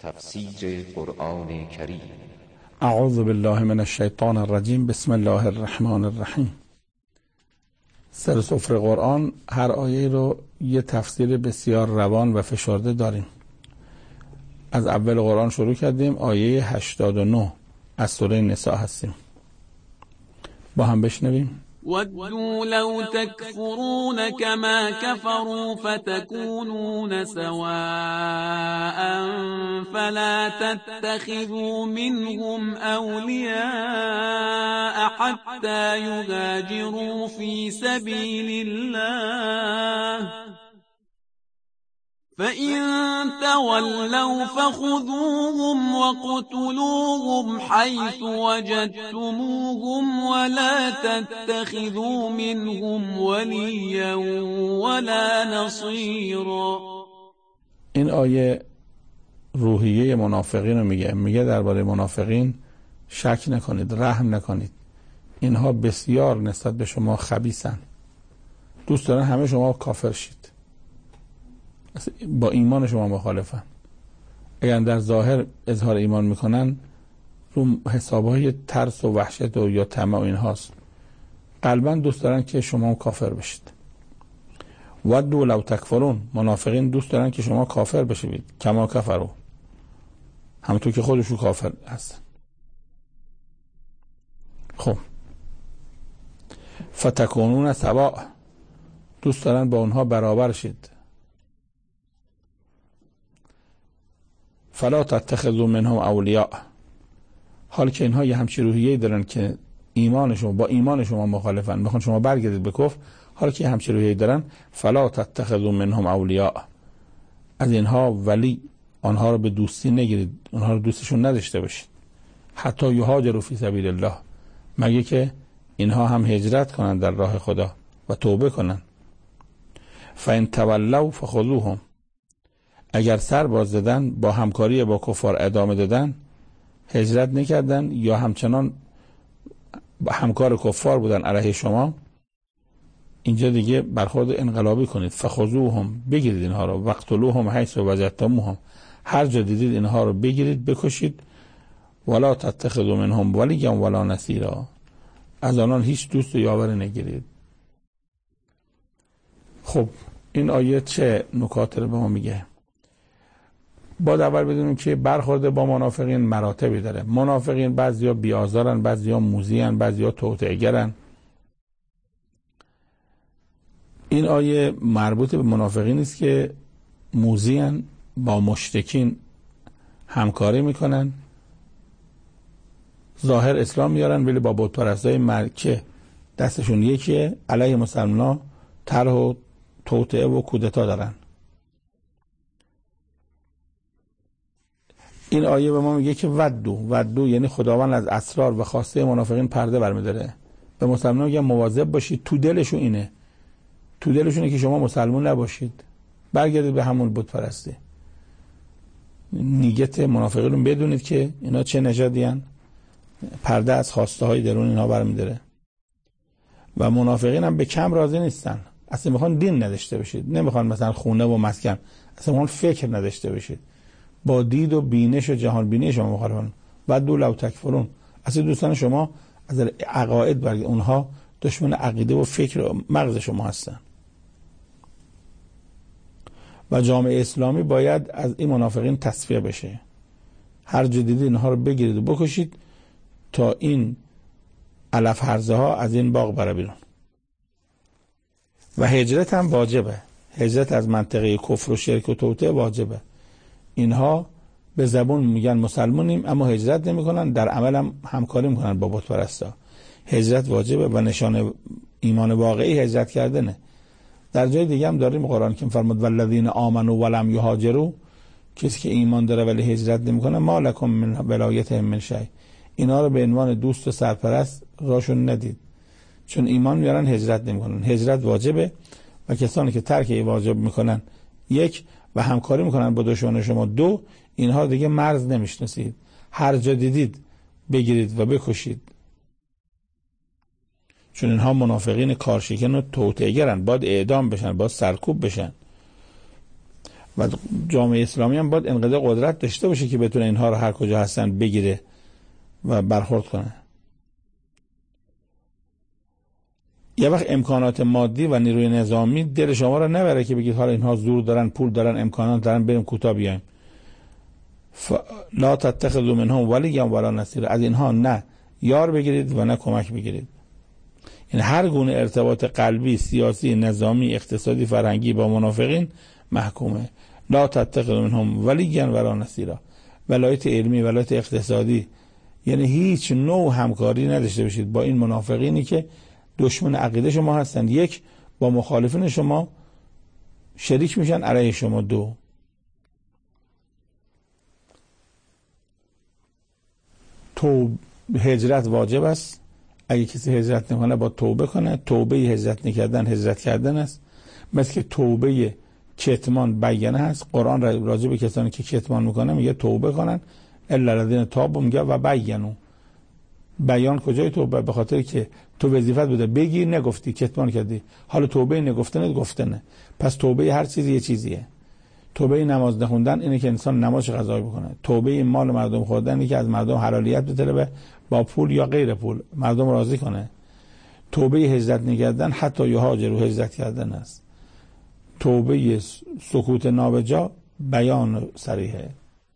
تفسیر قرآن کریم. اعوذ بالله من الشیطان الرجیم. بسم الله الرحمن الرحیم. سر سفره قرآن هر آیه رو یه تفسیر بسیار روان و فشرده داریم. از اول قرآن شروع کردیم، آیه 89 از سوره نساء هستیم. با هم بشنویم. ودوا لو تكفرون كما كفروا فتكونون سواء فلا تتخذوا منهم أولياء حتى يهاجروا في سبيل الله فإن تولوا فخذوهم وقتلوهم حيث وجدتموهم ولا تتخذوا منهم وليا ولا نصيرا. این آیه روحیه منافقین رو میگه درباره منافقین شک نکنید، رحم نکنید، اینها بسیار نسبت به شما خبیثن، دوست دارن همه شما کافر شید، با ایمان شما مخالفن. اگر در ظاهر اظهار ایمان میکنن رو حسابهای ترس و وحشت و یا طمع و اینهاست، قلبا دوست دارن که شما کافر بشید. ودوا لو تکفرون، منافقین دوست دارن که شما کافر بشید، کما کفروا، همونطور که خودشون کافر هستن. خب فتکونون سواء، دوست دارن با اونها برابر شید. فلا تتخذوا منهم اولیاء، حال که اینها یه همچی روحیه‌ای دارن که با ایمان شما مخالفن، میخوان شما برگردید به کفر، حال که همچی روحیه‌ای دارن، فلا تتخذوا منهم اولیاء، از اینها ولی آنها رو به دوستی نگیرید، آنها رو دوستشون نداشته باشید. حتی یهاجروا فی سبیل الله، مگه که اینها هم هجرت کنن در راه خدا و توبه کنن. فإن تولوا فخذوهم، اگر سر باز دادن، با همکاری با کفار ادامه دادن، هجرت نکردن یا همچنان همکار کفار بودن علیه شما، اینجا دیگه برخورد انقلابی کنید. فخذوهم، بگیرید اینها رو، وقتلوهم حیث وجدتموهم، هر جا دیدید اینها رو بگیرید بکشید. ولا تتخذوا منهم ولیا ولا نصیرا، از آنان هیچ دوست و یاور نگیرید. خب این آیه چه نکات رو به ما میگه؟ با اول بدونیم که برخورد با منافقین مراتبی داره. منافقین بعضیا بیازارن، بعضیا موذیان، بعضیا توطئه‌گرن. این آیه مربوط به منافقین است که موذیان، با مشرکین همکاری میکنن، ظاهر اسلام میارن ولی با بت پرستای مکه دستشون یکیه، علیه مسلمان‌ها طرح و توطئه و کودتا دارن. این آیه به ما میگه که ودو یعنی خداوند از اسرار و خواسته منافقین پرده برمی‌داره. به مسلمانان میگه مواظب باشید، تو دلشون اینه، تو دلشونه که شما مسلمان نباشید، برگردید به همون بت پرستی. نیت منافقین رو بدونید که اینا چه نژادیان، پرده از خواسته های درون اینا برمی‌داره. و منافقین هم به کم راضی نیستن، اصلا میخوان دین نداشته باشید، نمیخوان مثلا خونه و مسکن، اصلا میخوان فکر نداشته باشید، با دید و بینش و جهان بینی شما مخالفن. ودوا لو تکفرون، اصلا دوستان شما از عقاید برای اونها دشمن عقیده و فکر و مغز شما هستن. و جامعه اسلامی باید از این منافقین تصفیه بشه. هر جا دیدید اینها رو بگیرید و بکشید تا این علف هرزه ها از این باغ بره بیرون. و هجرت هم واجبه، هجرت از منطقه کفر و شرک و توطئه واجبه. اینها به زبون میگن مسلمانیم اما هجرت نمیکنن، در عمل هم همکاری میکنن با بت پرستا. هجرت واجبه و نشانه ایمان واقعی هجرت کردنه. در جای دیگه هم داریم قرآن که فرمود والذین آمنوا ولم یهاجروا، کسی که ایمان داره ولی هجرت نمیکنه، ما لکم من ولایتهم من شیء، اینا رو به عنوان دوست و سرپرست راشون ندید، چون ایمان میارن هجرت نمیکنن. هجرت واجبه و کسانی که ترک واجب میکنن، یک، و همکاری میکنن با دشمن شما، دو، اینها دیگه مرز نمیشناسید، هر جا دیدید بگیرید و بکشید، چون اینها منافقین کارشکن و توطئه‌گرن، باید اعدام بشن، باید سرکوب بشن. و جامعه اسلامی هم باید انقدر قدرت داشته باشه که بتونه اینها رو هر کجا هستن بگیره و برخورد کنه. یه وقت امکانات مادی و نیروی نظامی دل شما رو نبره که بگید حالا اینها زور دارن، پول دارن، امکانات دارن، بریم کوتاه بیایم. لا تتخذوا منهم ولیا ولا نصیرا، از اینها نه یار بگیرید و نه کمک بگیرید. این هر گونه ارتباط قلبی، سیاسی، نظامی، اقتصادی، فرهنگی با منافقین محکومه. لا تتخذوا منهم ولیا ولا نصیرا. ولایت علمی، ولایت اقتصادی، یعنی هیچ نوع همکاری نداشته باشید با این منافقینی که دشمن عقیده شما هستند. یک، با مخالفین شما شریک میشن علیه شما. دو، هجرت واجب است. اگه کسی هجرت نکنه با توبه کنه. توبه هجرت نکردن هجرت کردن است. مثل که توبه کتمان بیانه هست. قرآن راجع به کسانی که کتمان میکنه میگه توبه کنن. الا الذین تابوا میگه و بیانو. بیان کجای توبه؟ به خاطر که تو وظیفت بوده بگی، نگفتی، کتمان کردی. حالا توبه نگفتنت گفتنه. پس توبه هر چیزی یه چیزیه. توبه نماز نخوندن اینه که انسان نمازش قضا بکنه. توبه مال مردم خوردن اینه که از مردم حلالیت بطلبه، با پول یا غیر پول مردم راضی کنه. توبه هجرت نکردن حتی یهاجر و هجرت کردن است. توبه سکوت نابجا بیان صریحه.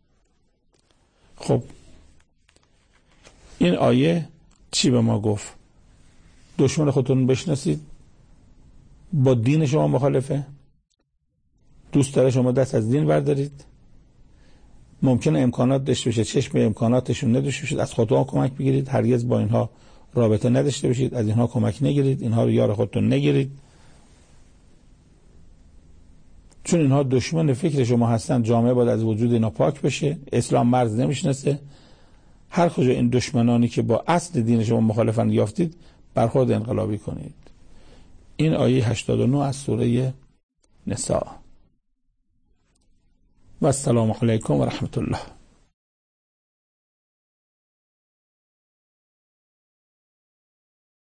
خب این آیه چی به ما گفت؟ دشمن خودتون بشناسید، با دین شما مخالفه، دوست داره شما دست از دین بردارید، ممکنه امکانات داشته باشید، چشم به امکاناتشون نداشته باشید، از خودتون کمک بگیرید، هرگز با اینها رابطه نداشته باشید، از اینها کمک نگیرید، اینها رو یار خودتون نگیرید، چون اینها دشمن فکر شما هستن. جامعه باید از وجود اینا پاک بشه. اسلام مرز نمیشناسه. هر کجا این دشمنانی که با اصل دین شما مخالفن یافتید، برخورد انقلابی کنید. این آیه 89 از سوره نساء. و السلام علیکم و رحمت الله.